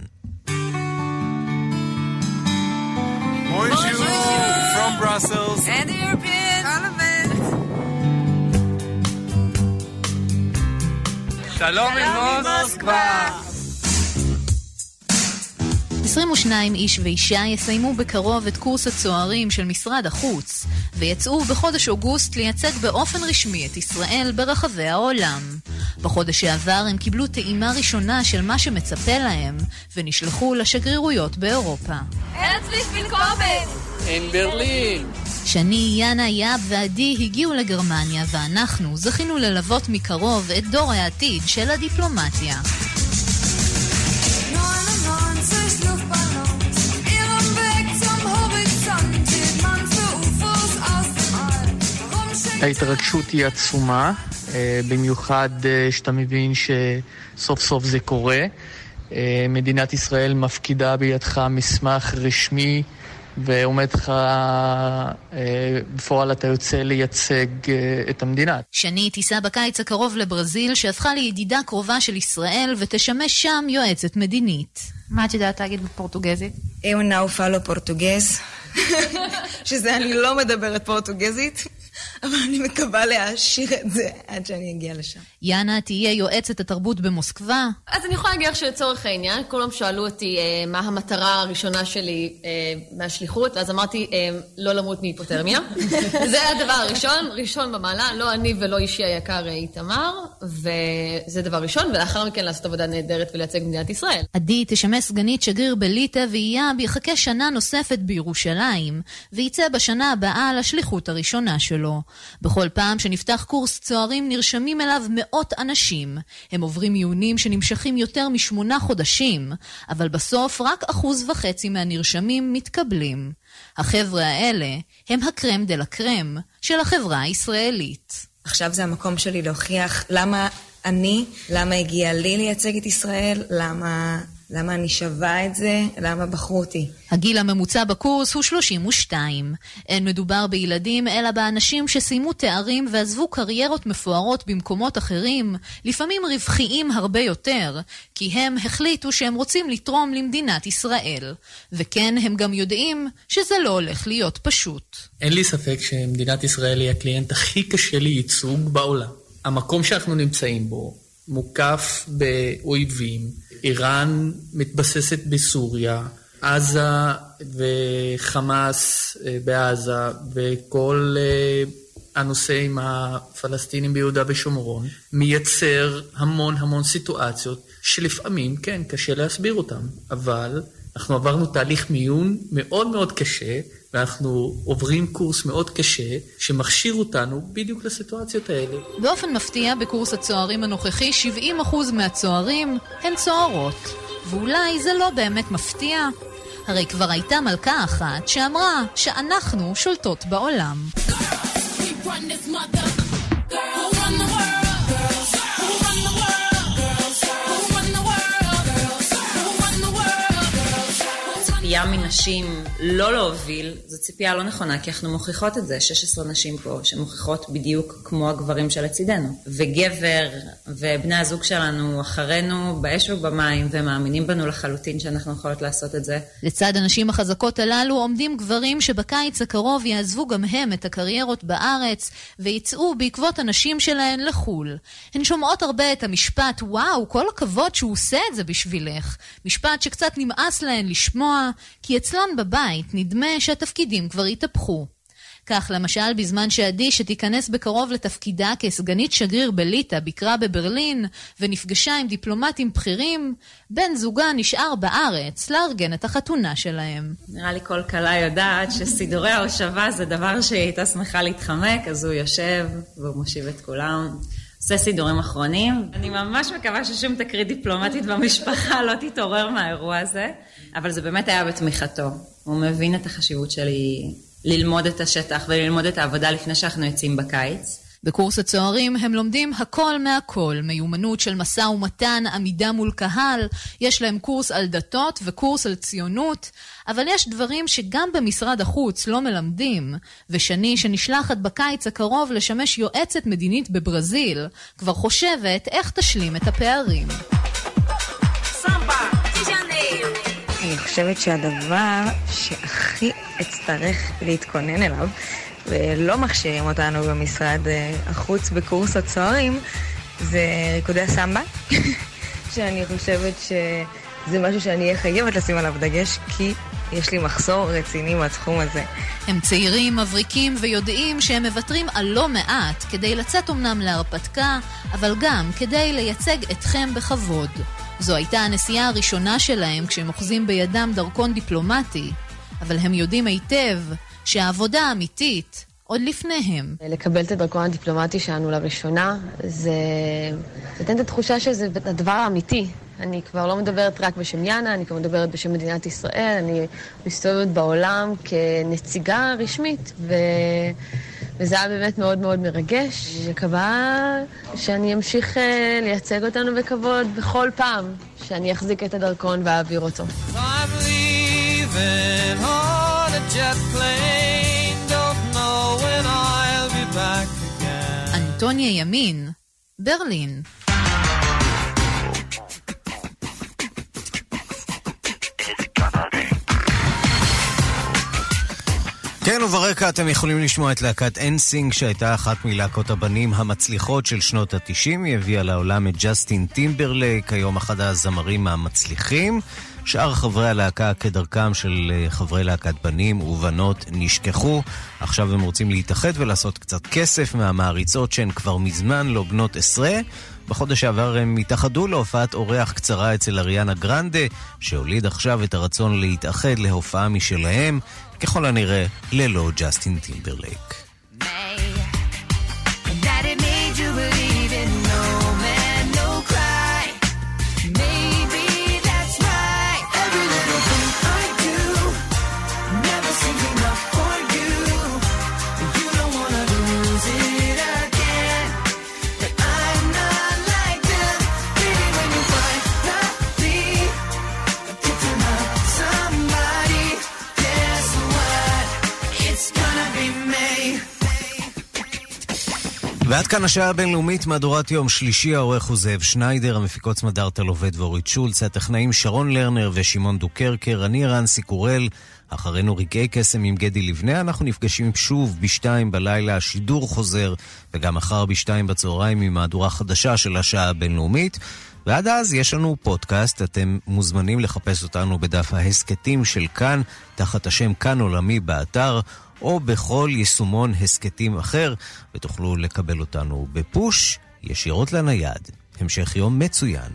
Bonjour from Brussels and the European Parliament. Shalom ממוסקבה. עשרים ושניים איש ואישה יסיימו בקרוב את קורס הצוערים של משרד החוץ, ויצאו בחודש אוגוסט לייצג באופן רשמי את ישראל ברחבי העולם. בחודש שעבר הם קיבלו טעימה ראשונה של מה שמצפה להם, ונשלחו לשגרירויות באירופה. Herzlich willkommen! In Berlin! שני, יאנה, יאב ועדי הגיעו לגרמניה, ואנחנו זכינו ללוות מקרוב את דור העתיד של הדיפלומטיה. ההתרגשות היא עצומה, במיוחד שאתה מבין שסוף סוף זה קורה. מדינת ישראל מפקידה בידך מסמך רשמי, ועומד לך בפועל אתה יוצא לייצג את המדינה. שני טיסה בקיץ הקרוב לברזיל, שהפכה לידידה קרובה של ישראל, ותשמש שם יועצת מדינית. מה את יודעת להגיד בפורטוגזית? Eu não falo português, שזה אני לא מדברת פורטוגזית, אבל אני מקווה להשאיר את זה עד שאני אגיע לשם. יאנה תהיה יועצת התרבות במוסקבה. אז אני יכולה להגיד שלצורך העניין, כל פעם שאלו אותי אה, מה המטרה הראשונה שלי אה, מהשליחות, ואז אמרתי, אה, לא למות מהיפותרמיה. זה הדבר הראשון, ראשון במעלה, לא אני ולא אישי היקר איתמר, וזה דבר ראשון, ולאחר מכן לעשות עבודה נהדרת ולייצג מדינת ישראל. עדי תשמש סגנית שגריר בליטא, ואייב יחכה שנה נוספת בירושלים, וייצא בשנה הבאה לשליחות הראשונה שלו. בכל פעם שנפתח קורס צוערים נרשמים אליו מאות אנשים. הם עוברים מיונים שנמשכים יותר משמונה חודשים, אבל בסוף רק אחוז וחצי מהנרשמים מתקבלים. החבר'ה האלה הם הקרם דל הקרם של החברה הישראלית. עכשיו זה המקום שלי להוכיח למה אני, למה הגיע לי לייצג את ישראל, למה... למה אני שווה את זה? למה בחרו אותי? הגיל הממוצע בקורס הוא שלושים ושתיים. אין מדובר בילדים, אלא באנשים שסיימו תארים ועזבו קריירות מפוארות במקומות אחרים, לפעמים רווחיים הרבה יותר, כי הם החליטו שהם רוצים לתרום למדינת ישראל. וכן, הם גם יודעים שזה לא הולך להיות פשוט. אין לי ספק שמדינת ישראל היא הקליינט הכי קשה לייצוג בעולם. המקום שאנחנו נמצאים בו מוקף באויבים, איראן מתבססת בסוריה, עזה וחמאס בעזה, וכל הנושא עם הפלסטינים ביהודה ושומרון, מייצר המון המון סיטואציות שלפעמים, כן, קשה להסביר אותם, אבל אנחנו עברנו תהליך מיון מאוד מאוד קשה, ואנחנו עוברים קורס מאוד קשה שמכשיר אותנו בדיוק לסיטואציות האלה. באופן מפתיע בקורס הצוערים הנוכחי שבעים אחוז מהצוערים הן צוערות. ואולי זה לא באמת מפתיע. הרי כבר הייתה מלכה אחת שאמרה שאנחנו שולטות בעולם. הציפייה מנשים לא להוביל, זו ציפייה לא נכונה, כי אנחנו מוכיחות את זה, שש עשרה נשים פה שמוכיחות בדיוק כמו הגברים שלצידנו. וגבר ובני הזוג שלנו אחרינו באש ובמים, ומאמינים בנו לחלוטין שאנחנו יכולות לעשות את זה. לצד הנשים החזקות הללו עומדים גברים שבקיץ הקרוב יעזבו גם הם את הקריירות בארץ, ויצאו בעקבות הנשים שלהן לחול. הן שומעות הרבה את המשפט, וואו, כל הכבוד שהוא עושה את זה בשבילך. משפט שקצת נמאס להן לשמוע, כי אצלן בבית נדמה שהתפקידים כבר התהפכו. כך למשל בזמן שעדי שתיכנס בקרוב לתפקידה כסגנית שגריר בליטא ביקרה בברלין ונפגשה עם דיפלומטים בכירים, בן זוגה נשאר בארץ לארגן את החתונה שלהם. נראה לי כל כלה יודעת שסידורי ההושבה זה דבר שהיא הייתה שמחה להתחמק, אז הוא יושב והוא מושיב את כולם. עושה סידורים אחרונים. אני ממש מקווה ששום תקרית דיפלומטית במשפחה לא תתעורר מהאירוע הזה, אבל זה באמת היה בתמיכתו. הוא מבין את החשיבות שלי ללמוד את השטח וללמוד את העבודה לפני שאנחנו יוצאים בקיץ. בקורס הצוערים הם לומדים הכל מהכל, מיומנות של משא ומתן, עמידה מול קהל, יש להם קורס על דתות וקורס על ציונות, אבל יש דברים שגם במשרד החוץ לא מלמדים, ושני שנשלחת בקיץ הקרוב לשמש יועצת מדינית בברזיל, כבר חושבת איך תשלים את הפערים. אני חושבת שהדבר שהכי אצטרך להתכונן אליו, ולא מכשירים אותנו במשרד החוץ בקורס הצוערים, זה ריקודי הסמבה, שאני חושבת שזה משהו שאני אהיה חייבת לשים עליו דגש, כי יש לי מחסור רציני בתחום הזה. הם צעירים, מבריקים ויודעים שהם מוותרים על לא מעט כדי לצאת אמנם להרפתקה, אבל גם כדי לייצג אתכם בכבוד. זו הייתה הנסיעה הראשונה שלהם כשהם אוחזים בידם דרכון דיפלומטי, אבל הם יודעים היטב שהעבודה האמיתית עוד לפניהם. לקבל את הדרכון הדיפלומטי שלנו לראשונה, זה נותן את התחושה שזה הדבר האמיתי. אני כבר לא מדברת רק בשם יאנה, אני כבר מדברת בשם מדינת ישראל, אני מסתובבת בעולם כנציגה רשמית, ו... וזה היה באמת מאוד מאוד מרגש. אני מקווה שאני אמשיך לייצג אותנו בכבוד בכל פעם שאני אחזיק את הדרכון ואעביר אותו. I'm leaving on a jet plane, don't know when I'll be back again. אנטוניה ימין, ברלין. כן, וברקע אתם יכולים לשמוע את להקת אנסינג, שהייתה אחת מלהקות הבנים המצליחות של שנות ה-תשעים. היא הביאה לעולם את ג'סטין טימברלייק, היום אחד הזמרים המצליחים. שאר חברי הלהקה כדרכם של חברי להקת בנים ובנות נשכחו. עכשיו הם רוצים להתאחד ולעשות קצת כסף מהמעריצות שהן כבר מזמן לא בנות עשרה. בחודש העבר הם התאחדו להופעת אורח קצרה אצל אריאנה גרנדה, שהוליד עכשיו את הרצון להתאחד להופעה משלהם, ככל הנראה ללא ג'סטין טימברלייק. ועד כאן השעה הבינלאומית, מהדורת יום שלישי. העורך הוא זאב שניידר, המפיקות סמדארטה לובד ואורית שולץ, הטכנאים שרון לרנר ושמעון דוקרקר, אני רנסי קורל. אחרינו רגעי קסם עם גדי לבנה. אנחנו נפגשים שוב בשתיים בלילה, השידור חוזר, וגם מחר בשתיים בצהריים עם מהדורה חדשה של השעה הבינלאומית. ועד אז יש לנו פודקאסט, אתם מוזמנים לחפש אותנו בדף ההסקטים של כאן, תחת השם כאן עולמי באתר, או בכל יישומון הסקטים אחר, ותוכלו לקבל אותנו בפוש ישירות לנייד. המשך יום מצוין.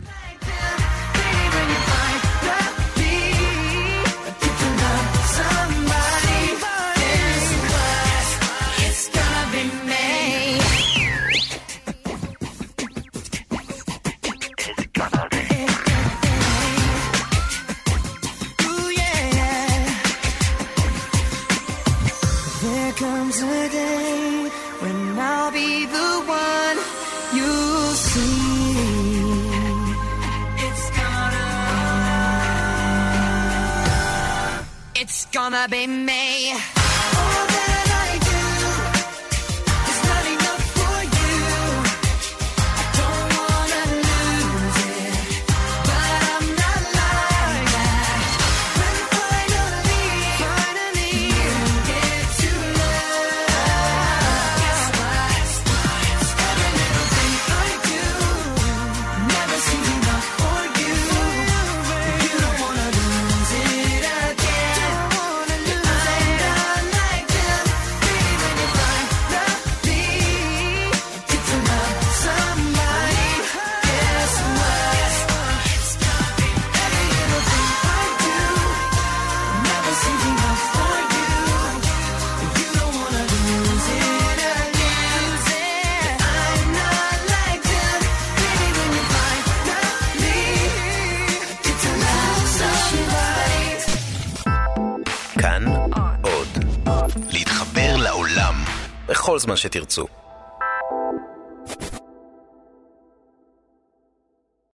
Comes a day when I'll be the one you'll see. It's gonna gonna be me. All that I do is not enough for you. I don't wanna lose it, but I'm not like that. When finally, finally you get to love, guess what? Every little thing I do never seems enough for you. You don't wanna lose it again. I'm not like them. Baby, when you finally get to love somebody, guess what? Every little thing I do never seems enough for you. You don't wanna lose it again. I'm not like them. Baby, when you finally get to love somebody. כאן עוד. להתחבר לעולם בכל זמן שתרצו.